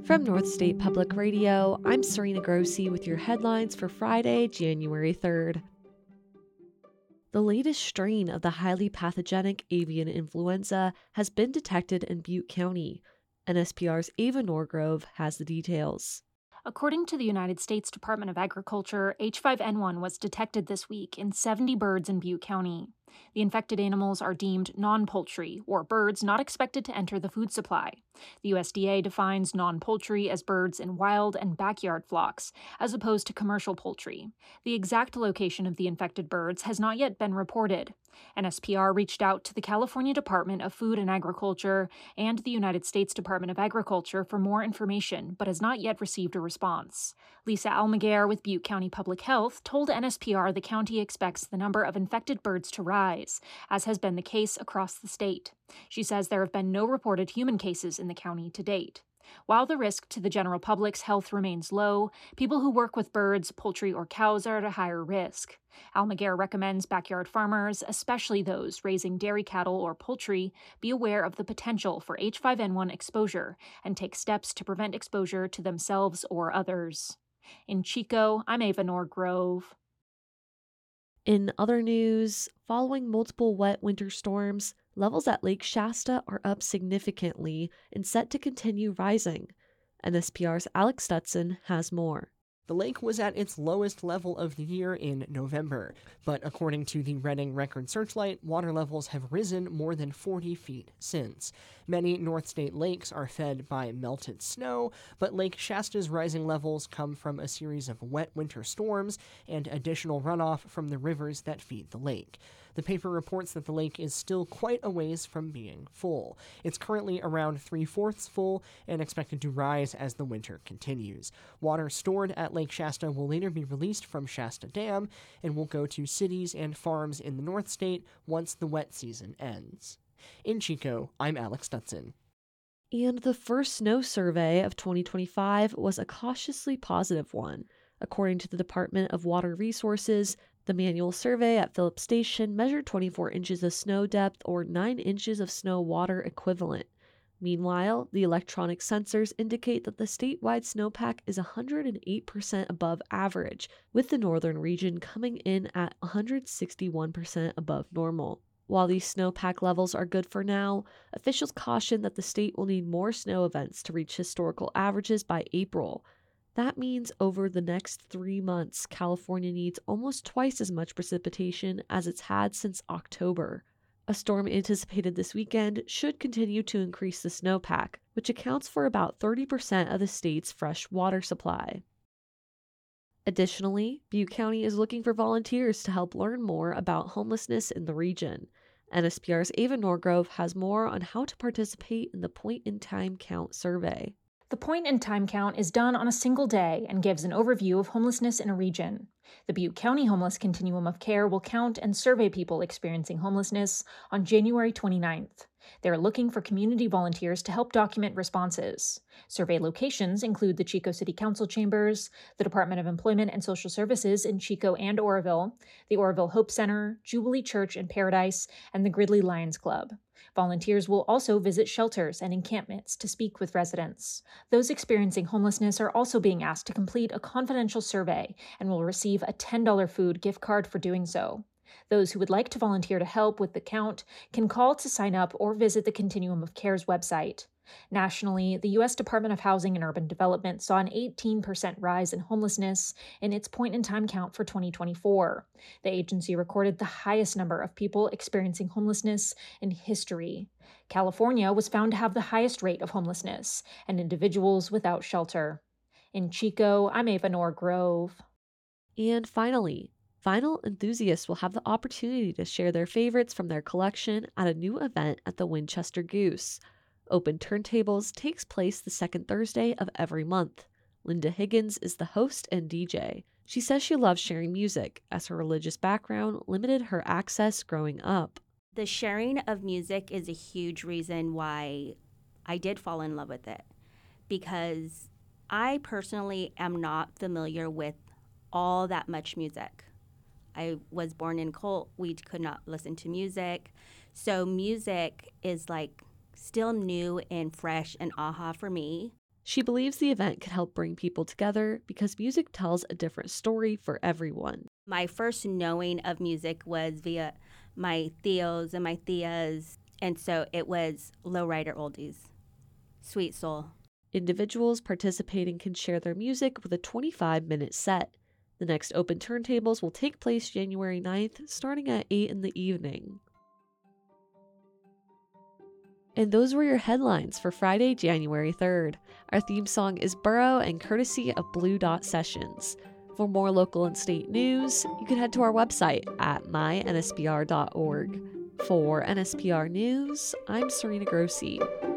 From North State Public Radio, I'm Serena Grossi with your headlines for Friday, January 3rd. The latest strain of the highly pathogenic avian influenza has been detected in Butte County. NSPR's Ava Norgrove has the details. According to the United States Department of Agriculture, H5N1 was detected this week in 70 birds in Butte County. The infected animals are deemed non-poultry, or birds not expected to enter the food supply. The USDA defines non-poultry as birds in wild and backyard flocks, as opposed to commercial poultry. The exact location of the infected birds has not yet been reported. NSPR reached out to the California Department of Food and Agriculture and the United States Department of Agriculture for more information, but has not yet received a response. Lisa Almaguer with Butte County Public Health told NSPR the county expects the number of infected birds to rise, as has been the case across the state. She says there have been no reported human cases in the county to date. While the risk to the general public's health remains low, people who work with birds, poultry, or cows are at a higher risk. Almaguer recommends backyard farmers, especially those raising dairy cattle or poultry, be aware of the potential for H5N1 exposure and take steps to prevent exposure to themselves or others. In Chico, I'm Ava Norgrove. In other news, following multiple wet winter storms, levels at Lake Shasta are up significantly and set to continue rising. NSPR's Alex Stutson has more. The lake was at its lowest level of the year in November, but according to the Redding Record Searchlight, water levels have risen more than 40 feet since. Many North State lakes are fed by melted snow, but Lake Shasta's rising levels come from a series of wet winter storms and additional runoff from the rivers that feed the lake. The paper reports that the lake is still quite a ways from being full. It's currently around 3/4 full and expected to rise as the winter continues. Water stored at Lake Shasta will later be released from Shasta Dam and will go to cities and farms in the North State once the wet season ends. In Chico, I'm Alex Stutson. And the first snow survey of 2025 was a cautiously positive one. According to the Department of Water Resources, the manual survey at Phillips Station measured 24 inches of snow depth or 9 inches of snow water equivalent. Meanwhile, the electronic sensors indicate that the statewide snowpack is 108% above average, with the northern region coming in at 161% above normal. While these snowpack levels are good for now, officials caution that the state will need more snow events to reach historical averages by April. That means over the next 3 months, California needs almost twice as much precipitation as it's had since October. A storm anticipated this weekend should continue to increase the snowpack, which accounts for about 30% of the state's fresh water supply. Additionally, Butte County is looking for volunteers to help learn more about homelessness in the region. NSPR's Ava Norgrove has more on how to participate in the point-in-time count survey. The point-in-time count is done on a single day and gives an overview of homelessness in a region. The Butte County Homeless Continuum of Care will count and survey people experiencing homelessness on January 29th. They are looking for community volunteers to help document responses. Survey locations include the Chico City Council chambers, the Department of Employment and Social Services in Chico and Oroville, the Oroville Hope Center, Jubilee Church in Paradise, and the Gridley Lions Club. Volunteers will also visit shelters and encampments to speak with residents. Those experiencing homelessness are also being asked to complete a confidential survey and will receive a $10 food gift card for doing so. Those who would like to volunteer to help with the count can call to sign up or visit the Continuum of Care's website. Nationally, the U.S. Department of Housing and Urban Development saw an 18% rise in homelessness in its point-in-time count for 2024. The agency recorded the highest number of people experiencing homelessness in history. California was found to have the highest rate of homelessness and individuals without shelter. In Chico, I'm Ava Norgrove. And finally, vinyl enthusiasts will have the opportunity to share their favorites from their collection at a new event at the Winchester Goose. Open Turntables takes place the second Thursday of every month. Linda Higgins is the host and DJ. She says she loves sharing music, as her religious background limited her access growing up. The sharing of music is a huge reason why I did fall in love with it, because I personally am not familiar with all that much music. I was born in cult. We could not listen to music. So music is like still new and fresh and aha for me. She believes the event could help bring people together because music tells a different story for everyone. My first knowing of music was via my tios and my tias, and so it was lowrider oldies, sweet soul. Individuals participating can share their music with a 25-minute set. The next open turntables will take place January 9th, starting at 8 in the evening. And those were your headlines for Friday, January 3rd. Our theme song is Burrow and courtesy of Blue Dot Sessions. For more local and state news, you can head to our website at mynspr.org. For NSPR News, I'm Serena Grossi.